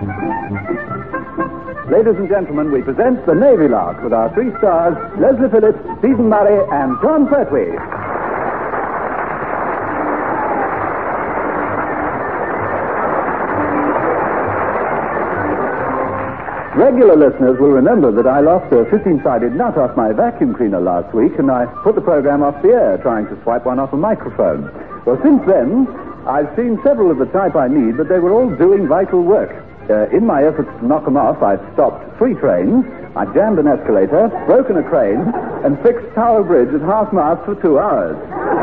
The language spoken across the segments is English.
Ladies and gentlemen, we present The Navy Lark with our three stars, Leslie Phillips, Stephen Murray, and John Pertwee. Regular listeners will remember that I lost a 15-sided nut off my vacuum cleaner last week, and I put the program off the air trying to swipe one off a microphone. Well, since then, I've seen several of the type I need, but they were all doing vital work. In my efforts to knock them off, I've stopped 3 trains, I've jammed an escalator, broken a crane, and fixed Tower Bridge at half-mast for 2 hours.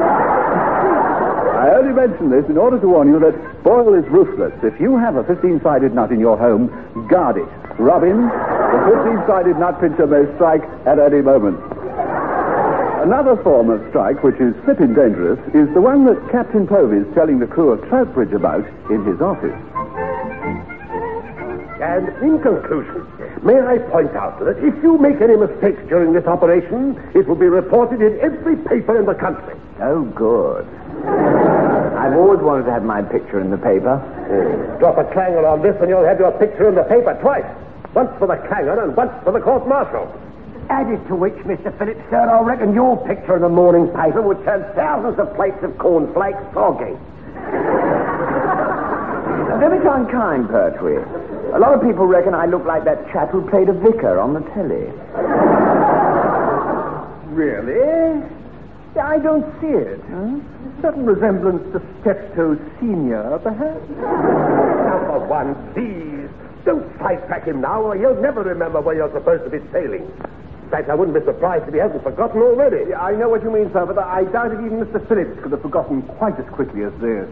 I only mention this in order to warn you that Boyle is ruthless. If you have a 15-sided nut in your home, guard it. Robin, the 15-sided nut pincher may strike at any moment. Another form of strike, which is flippin' dangerous, is the one that Captain Povey's telling the crew of Troutbridge about in his office. And in conclusion, may I point out that if you make any mistakes during this operation, it will be reported in every paper in the country. Oh, good. I've always wanted to have my picture in the paper. Drop a clanger on this and you'll have your picture in the paper twice. Once for the clanger and once for the court-martial. Added to which, Mr. Phillips, sir, I reckon your picture in the morning paper would turn thousands of plates of cornflakes soggy. Don't be so unkind, Pertwee. A lot of people reckon I look like that chap who played a vicar on the telly. Really? I don't see it. Huh? A certain resemblance to Steptoe Senior, perhaps? Number one, please. Don't sidetrack him now, or he'll never remember where you're supposed to be sailing. In fact, I wouldn't be surprised if he hasn't forgotten already. Yeah, I know what you mean, sir, but I doubt if even Mr. Phillips could have forgotten quite as quickly as this.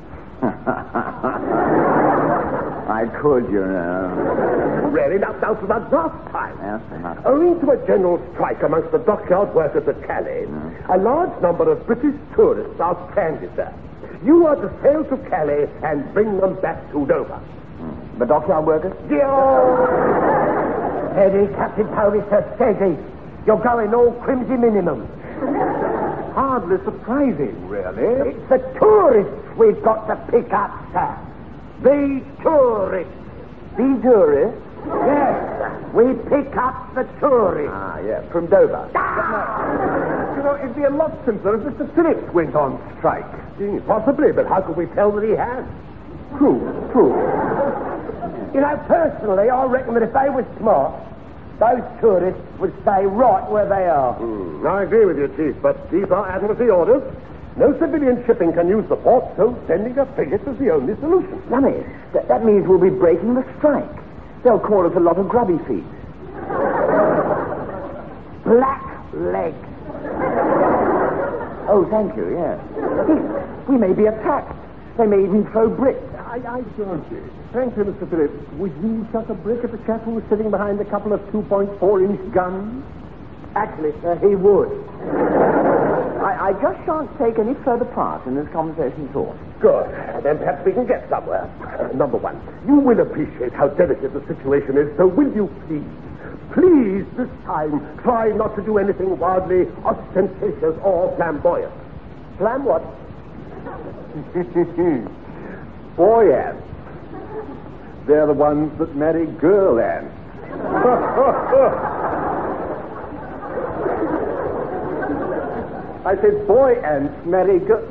I could, you know. Really? Now for the last time. Yes, enough. Owing to a general strike amongst the dockyard workers at Calais, a large number of British tourists are stranded there. You are to sail to Calais and bring them back to Dover. The dockyard workers? Steady, Captain Povey, sir, steady. You're going all crimson minimum. Hardly surprising, really. It's the tourists we've got to pick up, sir. The tourists. The tourists? Yes, we pick up the tourists. Ah, yeah, from Dover. You know, it'd be a lot simpler if Mr. Phillips went on strike. Possibly, but how could we tell that he has? True. You know, personally, I reckon that if they were smart, those tourists would stay right where they are. I agree with you, Chief, but these are Admiralty orders. No civilian shipping can use the port, so sending a frigate is the only solution. Lummy, that means we'll be breaking the strike. They'll call us a lot of grubby feet. Black leg. Oh, thank you, yes. We may be attacked. They may even throw bricks. I don't. Thank you, Mr. Phillips. Would you chuck a brick at the chap who was sitting behind a couple of 2.4-inch guns? Actually, sir, he would. I just shan't take any further part in this conversation at all. Good. Then perhaps we can get somewhere. Number one, you will appreciate how delicate the situation is, so will you please this time, try not to do anything wildly ostentatious or flamboyant. Flam what? Boy ants. They're the ones that marry girl ants. I said boy ants marry girl...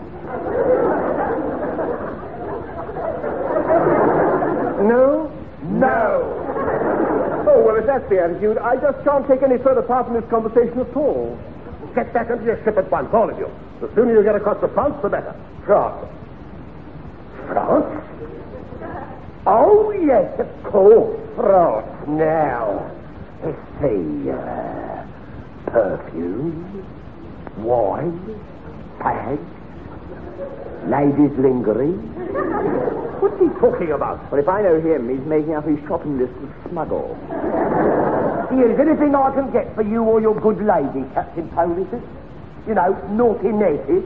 No? No. Oh, well, if that's the attitude, I just shan't take any further part in this conversation at all. Get back into your ship at once, all of you. The sooner you get across to France, the better. France? France? Oh, yes, of course, France. Now, let's see, perfume, wine, fags, ladies' lingerie. What's he talking about? Well, if I know him, he's making up his shopping list of smuggle. Here's anything I can get for you or your good lady, Captain Povey. You know, naughty Nancy.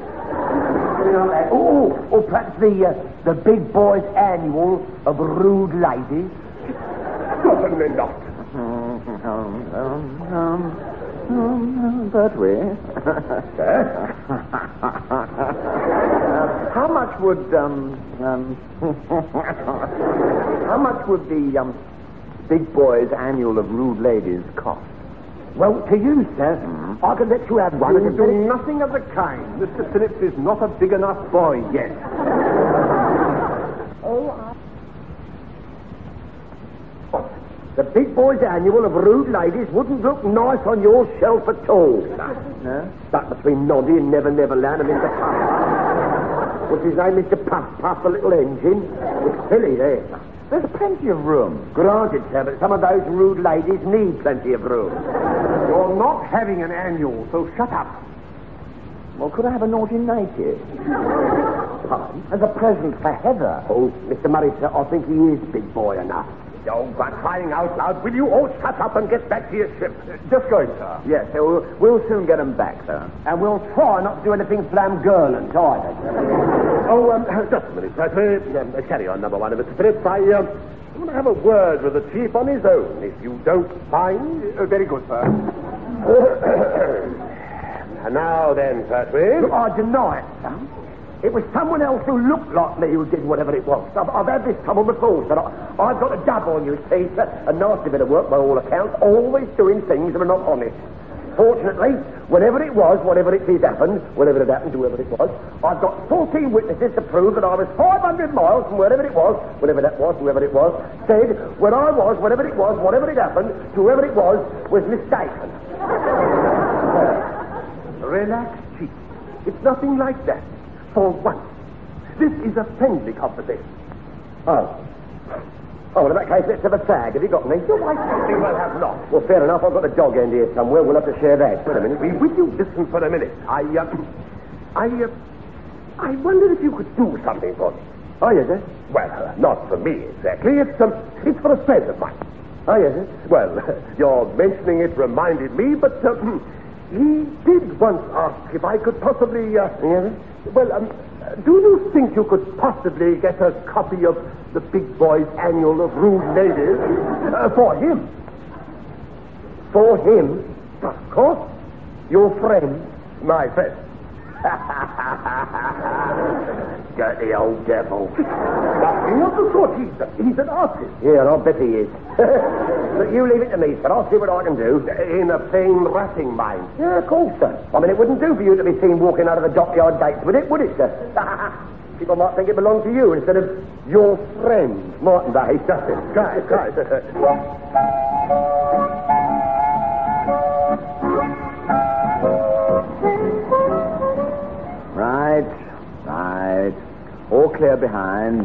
Or perhaps the big boys' annual of rude ladies. Certainly not. Pertwee. How much would, how much would the, Big Boy's Annual of Rude Ladies cost? Well, to you, sir, I could let you have one. You do nothing of the kind. Mr. Phillips is not a big enough boy yet. The Big Boy's Annual of Rude Ladies wouldn't look nice on your shelf at all. No? Stuck between Noddy and Never Neverland and Mr. Puff. What's his name? Mr. Puff Puff, the little engine. It's silly there. There's plenty of room. Granted, sir, but some of those rude ladies need plenty of room. You're not having an annual, so shut up. Well, could I have a naughty nightie? Pardon? As a present for Heather. Oh, Mr. Murray, sir, I think he is big boy enough. Oh, by crying out loud, will you all shut up and get back to your ship? Just going, sir. Yes, we'll soon get them back, sir. And we'll try not to do anything flamgirlant either. Oh, just a minute, sir. Carry on, number one, Mr. Phillips. I want to have a word with the chief on his own, if you don't mind. Very good, sir. And now then, Pertwee. I deny it, sir. It was someone else who looked like me who did whatever it was. I've had this trouble before, sir. I've got a dub on you, see, sir. A nasty bit of work by all accounts, always doing things that are not honest. Fortunately, whenever it was, whatever it did happen, whatever it happened, whoever it was, I've got 14 witnesses to prove that I was 500 miles from wherever it was, whatever that was, whoever it was, said where I was, whatever it was, whatever it happened, to whoever it was mistaken. Relax, Chief. It's nothing like that. For once. This is a friendly conversation. Oh, well, in that case, let's have a tag. Have you got any? I think we'll have not. Well, fair enough. I've got a dog end here somewhere. We'll have to share that. Wait a minute. Will you listen for a minute? I wondered if you could do something for me. Oh, yes, sir. Well, not for me exactly. It's for a friend of mine. Oh, yes, sir. Well, your mentioning it reminded me, but he did once ask if I could possibly. Yes, sir. Well, do you think you could possibly get a copy of the Big Boy's Annual of Rude Ladies for him? For him? Of course. Your friend? My friend. Dirty old devil. Nothing of the sort. He's an artist. Yeah, I'll bet he is. But you leave it to me, sir. I'll see what I can do. In a plain ratting mind. Yeah, of course, sir. I mean, it wouldn't do for you to be seen walking out of the dockyard gates, would it, sir? People might think it belonged to you instead of your friend, mightn't they? Right. Right. All clear behind.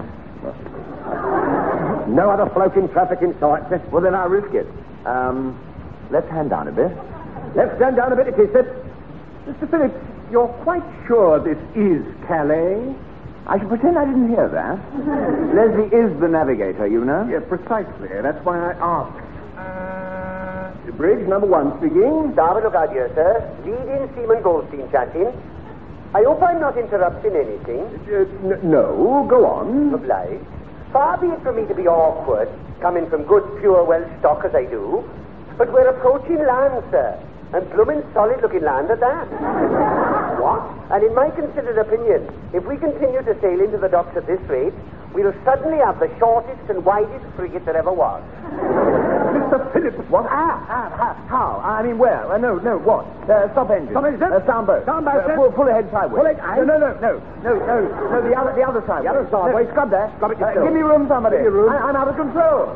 No other floating traffic in sight, sir. Well, then I'll risk it. Let's hand down a bit. Let's stand down a bit, it is, sir. Mr. Phillips, you're quite sure this is Calais? I should pretend I didn't hear that. Leslie is the navigator, you know. Yeah, precisely. That's why I asked. Bridge number 1 speaking. Starboard look out here, sir. Lead-in Seaman Goldstein chatting. I hope I'm not interrupting anything. No, go on. Obliged. Far be it from me to be awkward, coming from good, pure Welsh stock as I do, but we're approaching land, sir, and blooming solid-looking land at that. What? And in my considered opinion, if we continue to sail into the docks at this rate, we'll suddenly have the shortest and widest frigate there ever was. Mr. Phillips, what? How? I mean, where? No, what? Stop engine. Stop engine? Sound boat. Sound boat, sir. Pull ahead sideways. Pull it, aye. No, the other side. The other sideways. Scrub there. Scrub it yourself. Give me room, somebody. Give me room. I'm out of control.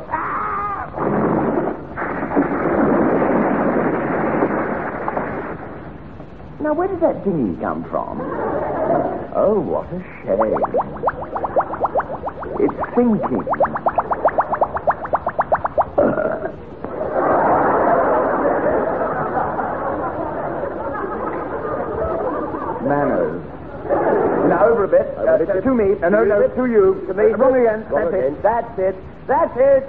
Now, where did that dinghy come from? Oh, what a shame. It's sinking. Manners. Now, over a bit. To me. No, to you. To me. Wrong again. That's it. That's it.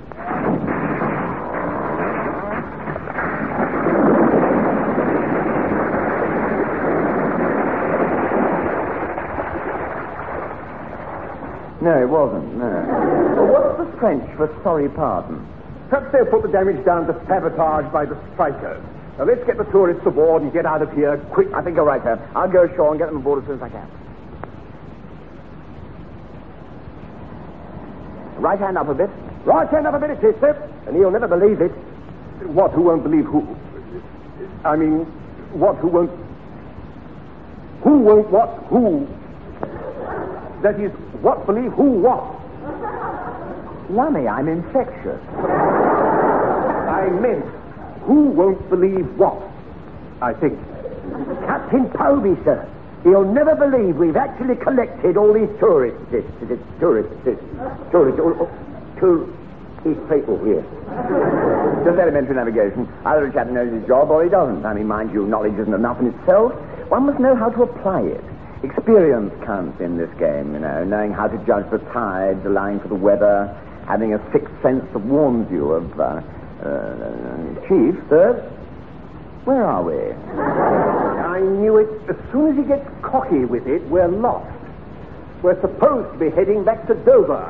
No, it wasn't, no. Well, what's the French for sorry pardon? Perhaps they'll put the damage down to sabotage by the strikers. Now, let's get the tourists aboard and get out of here quick. I think you're right, sir. I'll go ashore and get them aboard as soon as I can. Right hand up a bit. Right hand up a bit, it is, sir. And he'll never believe it. What, who won't believe who? I mean, what, who won't... Who won't what, who? That is, what believe who what? Lummy, I'm infectious. I meant, who won't believe what? I think. Captain Povey, sir. He'll never believe we've actually collected all these tourists. These people here. Just elementary navigation. Either a chap knows his job or he doesn't. I mean, mind you, knowledge isn't enough in itself. One must know how to apply it. Experience counts in this game, you know, knowing how to judge the tides, allowing for the weather, having a sixth sense that warns you of... Chief, sir? Where are we? I knew it. As soon as he gets cocky with it, we're lost. We're supposed to be heading back to Dover.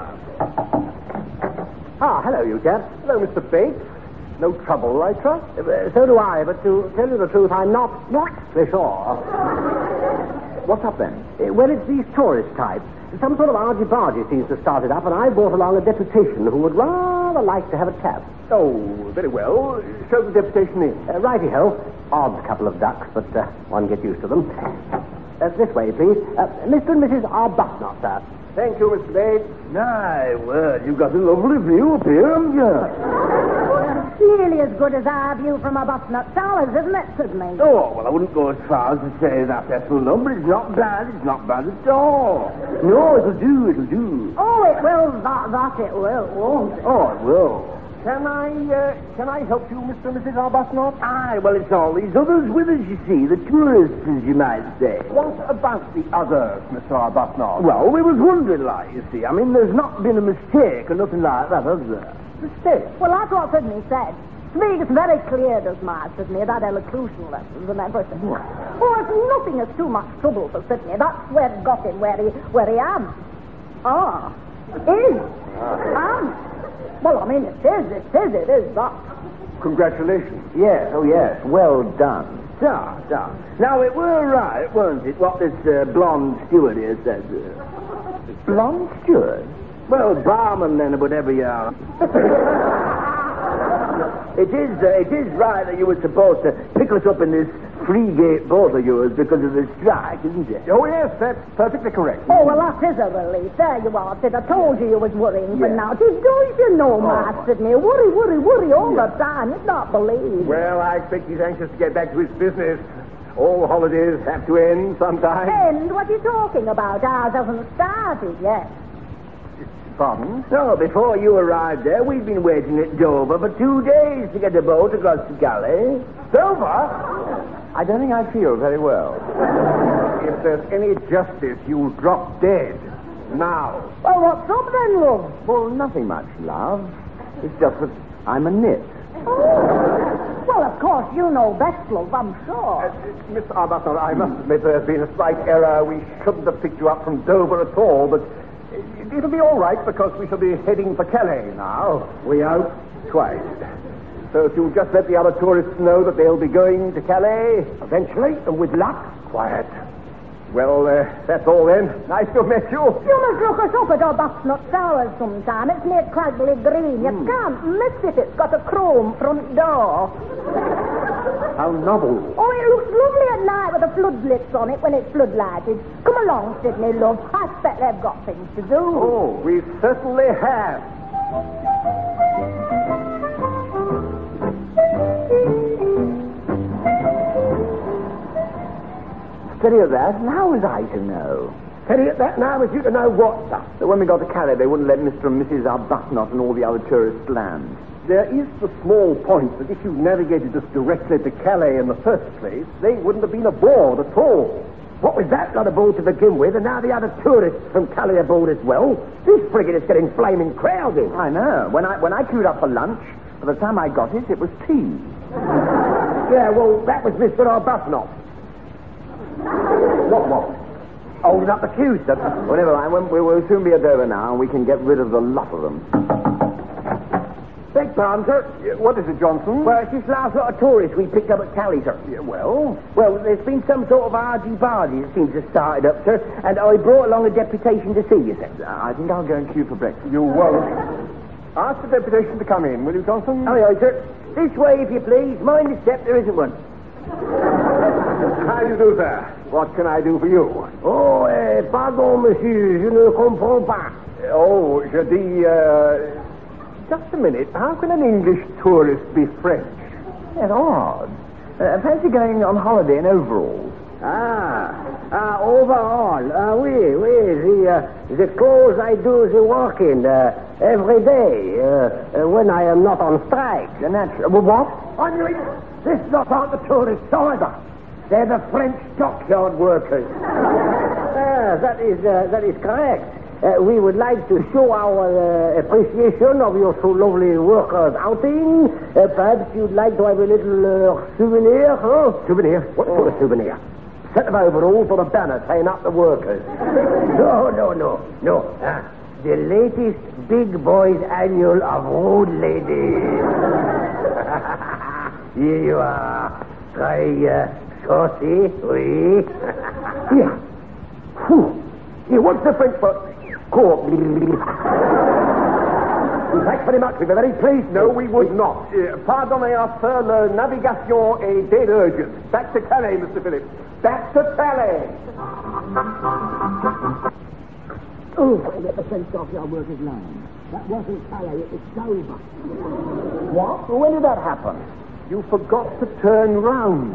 Ah, hello, you chaps. Hello, Mr. Bates. No trouble, I trust? So do I, but to tell you the truth, I'm not sure. What's up then? Well, it's these tourist types. Some sort of argy-bargy seems to start it up, and I brought along a deputation who would rather like to have a chat. Oh, very well. Show the deputation in. Righty-ho. Odd couple of ducks, but one gets used to them. This way, please. Mr. and Mrs. Arbuthnot, sir. Thank you, Mr. Bates. My word, you've got a lovely view up here, haven't you? Nearly as good as our view from Arbuthnot Towers, isn't it, Sidney? Oh, well, I wouldn't go as far as to say that, Ethel, no, but it's not bad at all. No, it'll do. Oh, it will, that it will, won't it? Oh, it will. Can I help you, Mr. and Mrs. Arbuthnot? Aye, well, it's all these others with us, you see, the tourists, as you might say. What about the others, Mr. Arbuthnot? Well, we was wondering, like, you see. I mean, there's not been a mistake or nothing like that, has there? Mistake? Well, that's what Sidney said. Speaks very clear, does my Sidney, that elocution lessons and everything. Oh, if nothing is too much trouble for Sidney, that's where it got him where he am. Is. Well, I mean, it is that. Congratulations. Yes, oh yes, well done. Da. Now, it were right, weren't it, what this blonde steward here said? Blonde steward? Well, barman then, or whatever you are. It is right that you were supposed to pick us up in this free-gate boat of yours because of the strike, isn't it? Oh, yes, that's perfectly correct. Oh, well, that is a relief. There you are, Sid. I told you was worrying for now. Don't you know, my Sidney? Worry all the time. You'd not believe. Well, I expect he's anxious to get back to his business. All holidays have to end sometime. End? What are you talking about? Ours hasn't started yet. Pardon? No, before you arrived there, we'd been waiting at Dover for 2 days to get a boat across the Calais. Dover? I don't think I feel very well. If there's any justice, you'll drop dead. Now. Well, what's up then, love? Well, nothing much, love. It's just that I'm a nit. Oh. Well, of course, you know best, love, I'm sure. Miss Arbuthnot, I must admit there's been a slight error. We shouldn't have picked you up from Dover at all, but it'll be all right because we shall be heading for Calais now. We out twice. So if you'll just let the other tourists know that they'll be going to Calais eventually, and with luck. Quiet. Well, that's all then. Nice to have met you. You must look us up at Arbuthnot Towers sometime. It's near Cragley Green. You can't miss it. It's got a chrome front door. How novel. Oh, it looks lovely at night with the floodlights on it when it's floodlighted. Come along, Sidney, love. I expect they've got things to do. Oh, we certainly have. Steady at that, and how was I to know? Steady at that now, was you to know what, sir? That when we got to Calais, they wouldn't let Mr. and Mrs. Arbuthnot and all the other tourists land. There is the small point that if you navigated us directly to Calais in the first place, they wouldn't have been aboard at all. What was that lot aboard to begin with, and now the other tourists from Calais aboard as well? This frigate is getting flaming crowded. I know. When I queued up for lunch, by the time I got it was tea. Yeah, well, that was Mr. Arbuthnot. What? Holding up the queue, sir. Well, never mind. We'll soon be at Dover now, and we can get rid of the lot of them. Beg pardon, sir. What is it, Johnson? Well, it's this last lot of tourists we picked up at Cali, sir. Well? Well, there's been some sort of argy-bargy that seems to have started up, sir, and I brought along a deputation to see you, sir. I think I'll go and queue for breakfast. You won't. Ask the deputation to come in, will you, Johnson? Aye, aye, sir. This way, if you please. Mind the step, there isn't one. How do you do, sir? What can I do for you? Oh, pardon, monsieur, je ne comprends pas. Oh, je dis, just a minute. How can an English tourist be French? That's odd. Fancy going on holiday in overalls. Overall. Oui. The clothes I do the work in every day when I am not on strike. Well, what? I knew it. This lot aren't the tourists either. They're the French dockyard workers. That is correct. We would like to show our appreciation of your so lovely workers' outing. Perhaps you'd like to have a little souvenir, huh? Souvenir? What sort of souvenir? Set of overalls or a banner saying up the workers. No. The latest Big Boys Annual of Road Ladies. Here you are. Try saucy, oui. Here. Here, what's the French for? Thanks very much. We'd be very pleased. No, we would not. Pardonnez-moi, sir, la navigation est dead urgent. Back to Calais, Mr. Phillips. Back to Calais. Oh, I get the French dockyard workers' line. That wasn't Calais, it was Dover. What? Well, when did that happen? You forgot to turn round.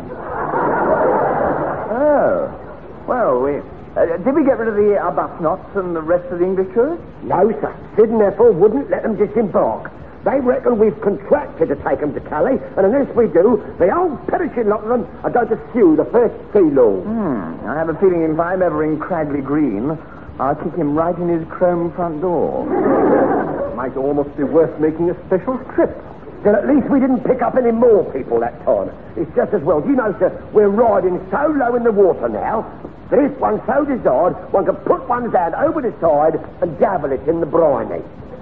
Oh. Well, did we get rid of the Arbuthnot's and the rest of the English tourists? No, sir. Sid and Ethel wouldn't let them disembark. They reckon we've contracted to take them to Calais, and unless we do, the old perishing lot of them are going to sue the first sea law. I have a feeling if I'm ever in Cragley Green, I'll kick him right in his chrome front door. Might almost be worth making a special trip. Then at least we didn't pick up any more people that time. It's just as well. Do you know, sir, we're riding so low in the water now that if one so desired, one can put one's hand over the side and dabble it in the briny.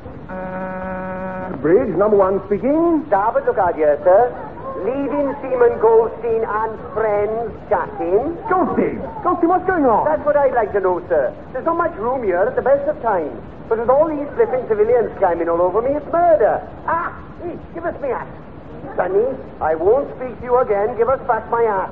Bridge, number one speaking. Starboard look out here, sir. Leaving Seaman Goldstein and friends chatting. Goldstein, what's going on? That's what I'd like to know, sir. There's not much room here at the best of times. But with all these flipping civilians climbing all over me, it's murder. Hey, give us me hat. Sonny, I won't speak to you again. Give us back my hat.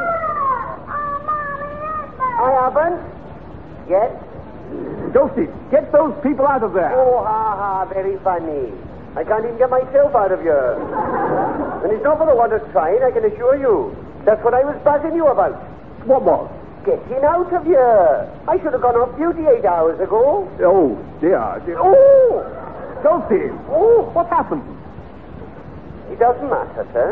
I haven't. Yes? Goldstein, get those people out of there. Oh, very funny. I can't even get myself out of here. And it's not for the want of trying, I can assure you. That's what I was buzzing you about. What was? Getting out of here. I should have gone off duty 8 hours ago. Oh, dear. Oh! Goldstein, what happened? It doesn't matter, sir.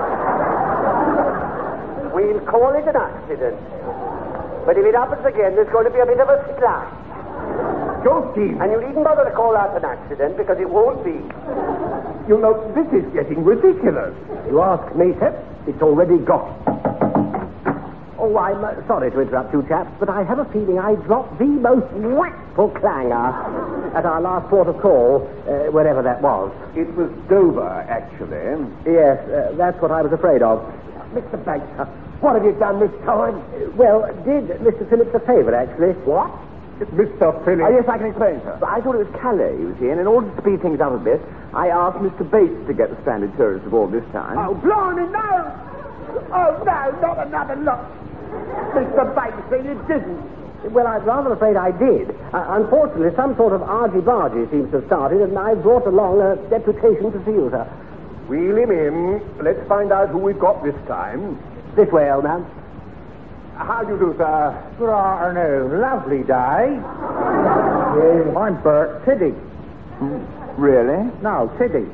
We'll call it an accident. But if it happens again, there's going to be a bit of a splash. Goldstein! And you needn't bother to call that an accident, because it won't be. You know, this is getting ridiculous. You ask me, sir, it's already got. Oh, I'm sorry to interrupt you chaps, but I have a feeling I dropped the most whackful clanger at our last port of call, wherever that was. It was Dover, actually. Yes, that's what I was afraid of. Mr. Banks, what have you done this time? Well, did Mr. Phillips a favour, actually. What? Mr. Phillips. Yes, I can explain, sir. I thought it was Calais he was in. In order to speed things up a bit, I asked Mr. Bates to get the stranded tourists aboard this time. Oh, blimey, no! Oh, no, not another lot. Mr. Bates, you didn't. Well, I'm rather afraid I did. Unfortunately, some sort of argy-bargy seems to have started, and I brought along a deputation to see you, sir. Wheel him in. Let's find out who we've got this time. This way, old man. How do you do, sir? Good afternoon. Lovely day. I'm Bert Tiddy. Really? No, Tiddy.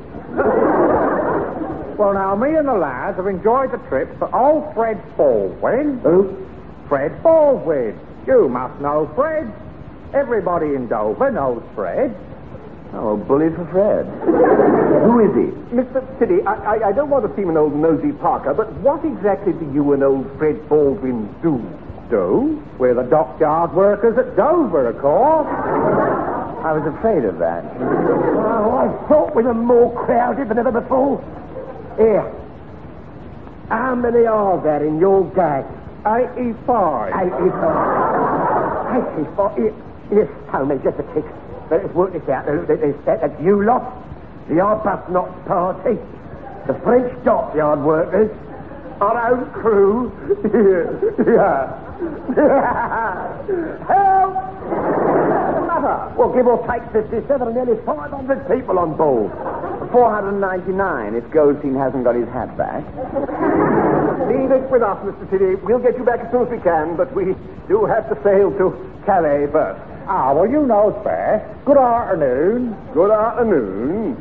Well, now, me and the lads have enjoyed the trip for old Fred Baldwin. Who? Fred Baldwin. You must know Fred. Everybody in Dover knows Fred. Oh, bully for Fred. Who is he? Mr. Tiddy, I don't want to seem an old nosy Parker, but what exactly do you and old Fred Baldwin do? Do? We're the dockyard workers at Dover, of course. I was afraid of that. Oh, I thought we were more crowded than ever before. Here. How many are there in your gang? 85. 85. Here, tell me just a tick. Let us work this out. That's you lot, the Arbuthnot party, the French dockyard workers, our own crew. Yeah. Help! What's the matter? Well, give or take 57 and nearly 500 people on board. 499 if Goldstein hasn't got his hat back. Leave it with us, Mr. Tiddy. We'll get you back as soon as we can, but we do have to sail to Calais first. Ah, well, you know it's fair. Good afternoon. Good afternoon.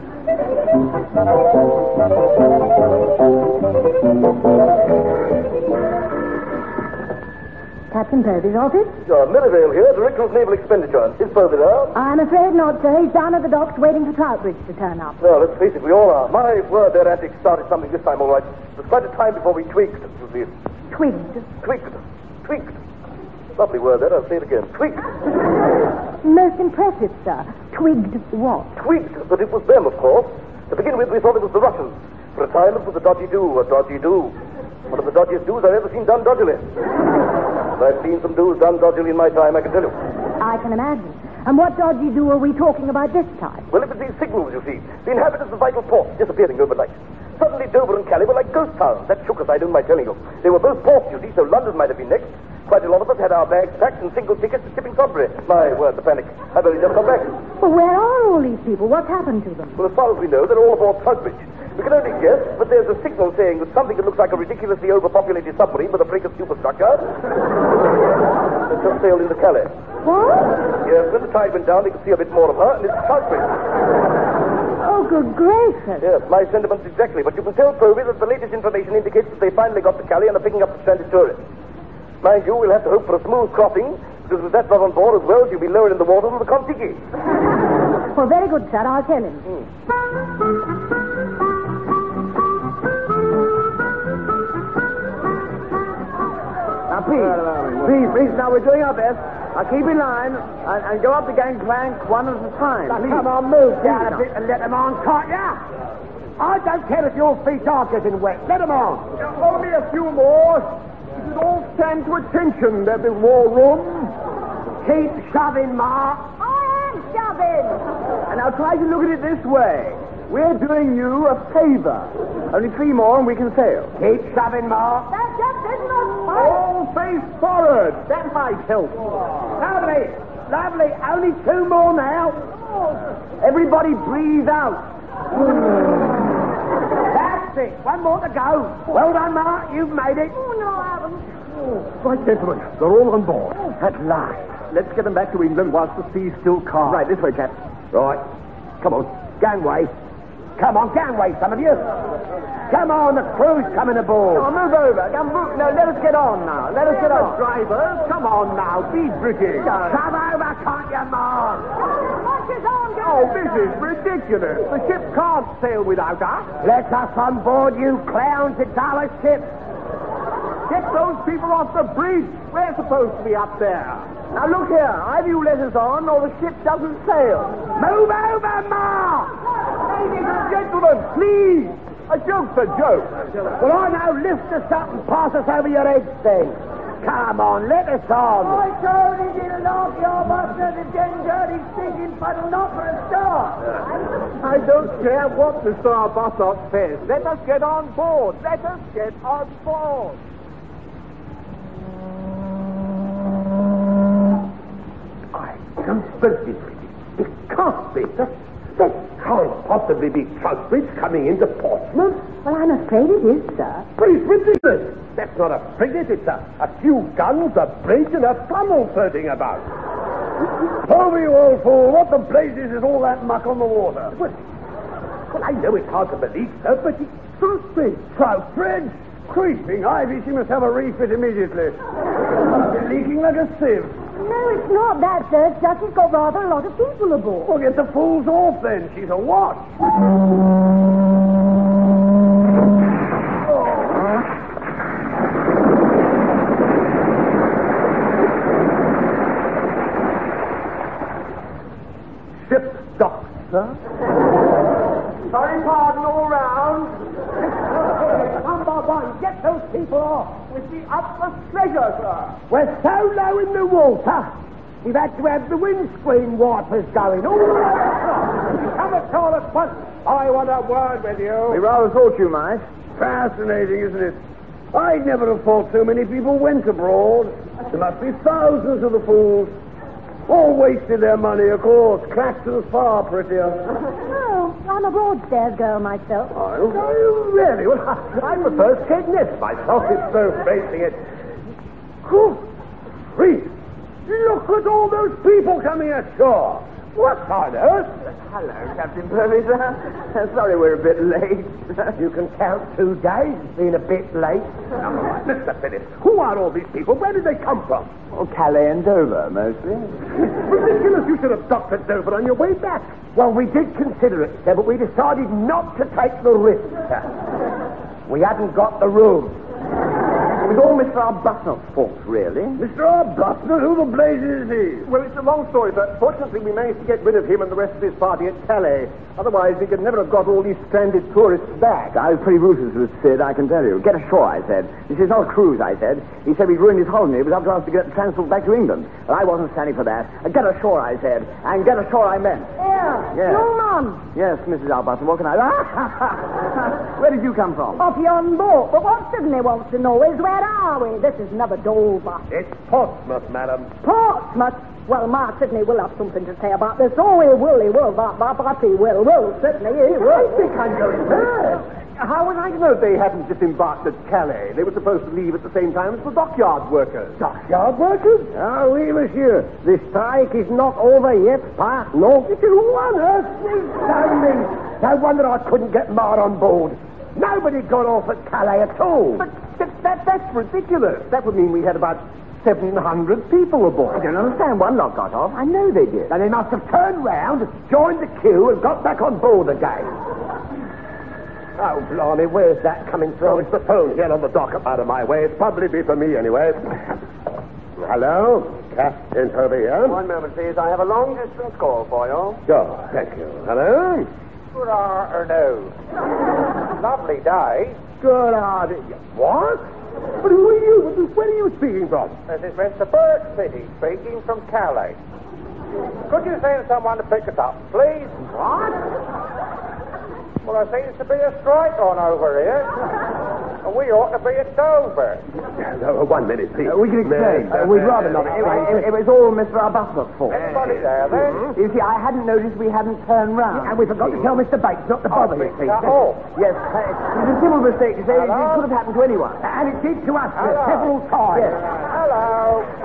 Captain Povey's office? Merivale here, Director of Naval Expenditure. Is Povey there? I'm afraid not, sir. He's down at the docks waiting for Troutbridge to turn up. Well, let's face it, we all are. My word, their antics started something this time, all right. It was quite a time before we tweaked. Twigged. Tweaked. Lovely word there, I'll say it again. Tweaked. Most impressive, sir. Twigged what? Tweaked, but it was them, of course. To begin with, we thought it was the Russians. For a time, it was a dodgy-do. One of the dodgiest do's I've ever seen done dodgily. I've seen some do's done dodgily in my time, I can tell you. I can imagine. And what dodgy do are we talking about this time? Well, it was these signals, you see. The inhabitants of vital ports disappearing overnight. Suddenly, Dover and Calais were like ghost towns. That shook us, I don't mind telling you. They were both ports, you see, so London might have been next. Quite a lot of us had our bags packed and single tickets to shipping Sudbury. My word, the panic. I've only just come back. Well, where are all these people? What's happened to them? Well, as far as we know, they're all aboard Troutbridge. We can only guess, but there's a signal saying that something that looks like a ridiculously overpopulated submarine with a breaker superstructure just sailed into Calais. What? Yes, when the tide went down, they could see a bit more of her, and it's Troutbridge. Oh, good gracious. Yes, my sentiments exactly. But you can tell Povey that the latest information indicates that they finally got to Calais and are picking up the stranded tourists. Mind you, we'll have to hope for a smooth crossing, because with that lot on board as well, she'll be lower in the water than the Kon-Tiki. Well, very good, sir. I'll tell him. Now, please, now we're doing our best. Now keep in line and go up the gangplank one at a time. Now, come on, move down a bit and let them on, can't ya? I don't care if your feet are getting wet. Let them on. Only a few more. You should all stand to attention. There'll be more room. Keep shoving, Ma. I am shoving. And now try to look at it this way. We're doing you a favor. Only 3 more and we can sail. Keep shoving, Ma. That's just business. All face forward. That might help. Lovely. Only 2 more now. Everybody breathe out. That's it. 1 more to go. Well done, Ma. You've made it. Oh, no, I haven't. Right, gentlemen. They're all on board. At last. Let's get them back to England whilst the sea's still calm. Right, this way, chap. Right. Come on. Gangway. Come on, gangway, some of you. Come on, the crew's coming aboard. Oh, move over. No, let us get on now. Let us get on. Drivers, come on now. Be British. Come over, can't you, Ma? Watch his on, Oh, this is ridiculous. The ship can't sail without us. Let us on board, you clowns. It's our ship. Get those people off the bridge. We're supposed to be up there. Now look here. Either you let us on or the ship doesn't sail. Move over, Ma! Ladies and gentlemen, please. A joke's a joke. Well, I know. Lift us up and pass us over your heads, then. Come on, let us on. I told you to knock your buster to get dirty stinking puddle, not for a start. I don't care what the Arbuthnot says. Let us get on board. Let us get on board. I don't believe it. It can't be. That can't possibly be Troutbridge coming into Portsmouth. Well, I'm afraid it is, sir. But it's ridiculous. That's not a frigate. It's a few guns, a bridge, and a funnel floating about. Povey, you old fool, what the blazes is all that muck on the water? Well, I know it's hard to believe, sir, but it's Troutbridge. Troutbridge? Creeping ivy, she must have a refit immediately. Leaking like a sieve. No, it's not that, sir. It's just she's got rather a lot of people aboard. Well, get the fools off then. She's a watch. sir. Sorry, pardon, all round. Number one, get those people off. With the utmost pleasure, sir. We're so low in the water, we've had to have the windscreen wipers going all the way across. Come ashore at once. I want a word with you. We rather thought you might. Fascinating, isn't it? I'd never have thought so many people went abroad. There must be thousands of the fools. All wasted their money, of course. Clacton's far prettier. Oh, I'm a Broadstairs girl myself. Oh, really? Well, I prefer Skegness myself. It's so facing it. Whew. Freak. Look at all those people coming ashore. What on earth? Hello, Captain Purvis. Sorry we're a bit late. You can count 2 days as being a bit late. Number one, Mr. Phillips, who are all these people? Where did they come from? Oh, Calais and Dover, mostly. Ridiculous. You should have docked at Dover on your way back. Well, we did consider it, sir, but we decided not to take the risk, sir. We hadn't got the room. It was all Mr. Arbuthnot's fault, really. Mr. Arbuthnot? Who the blazes is he? Well, it's a long story, but fortunately we managed to get rid of him and the rest of his party at Calais. Otherwise, we could never have got all these stranded tourists back. I was pretty ruthless with Sid, I can tell you. Get ashore, I said. This is not a cruise, I said. He said we'd ruined his holiday. It was up to us to get transferred back to England. But I wasn't standing for that. Get ashore, I said. And get ashore I meant. Yeah. Yes. No, Mum. Yes, Mrs. Arbuthnot, what can I... Where did you come from? Off yon boat. But what Sydney wants to know is, where are we? This is never Dover. It's Portsmouth, madam. Portsmouth? Well, Ma Sydney will have something to say about this. Oh, he will, but he will, Sydney, he will. I think I'm going mad. How was I to know they hadn't disembarked at Calais? They were supposed to leave at the same time as the dockyard workers. Dockyard workers? Oh, oui, monsieur. The strike is not over yet, pa. No. Who on earth is standing? No wonder I couldn't get Ma on board. Nobody got off at Calais at all. But that's ridiculous. That would mean we had about 700 people aboard. I don't understand. One lot got off. I know they did. And they must have turned round, joined the queue, and got back on board again. Oh, blimey, where's that coming Oh, from? it's the phone here on the dock. Out of my way. It's probably be for me anyway. Hello? Captain Herbie here. One moment, please. I have a long-distance call for you. Oh, thank you. Hello? Good afternoon. Lovely day. Good idea. What? But who are you? Where are you speaking from? This is Mr. Burke City speaking from Calais. Could you send someone to pick us up, please? What? Well, there seems to be a strike on over here. And we ought to be at Dover. No, 1 minute, please. We can explain. We'd rather not. It was all Mr. Arbuthnot's fault. Anybody there, then? You see, I hadn't noticed we hadn't turned round. And we forgot to tell Mr. Bates not to bother you, please. Oh. Yes, it was a simple mistake. It could have happened to anyone. And it did to us several times. Yes. Hello.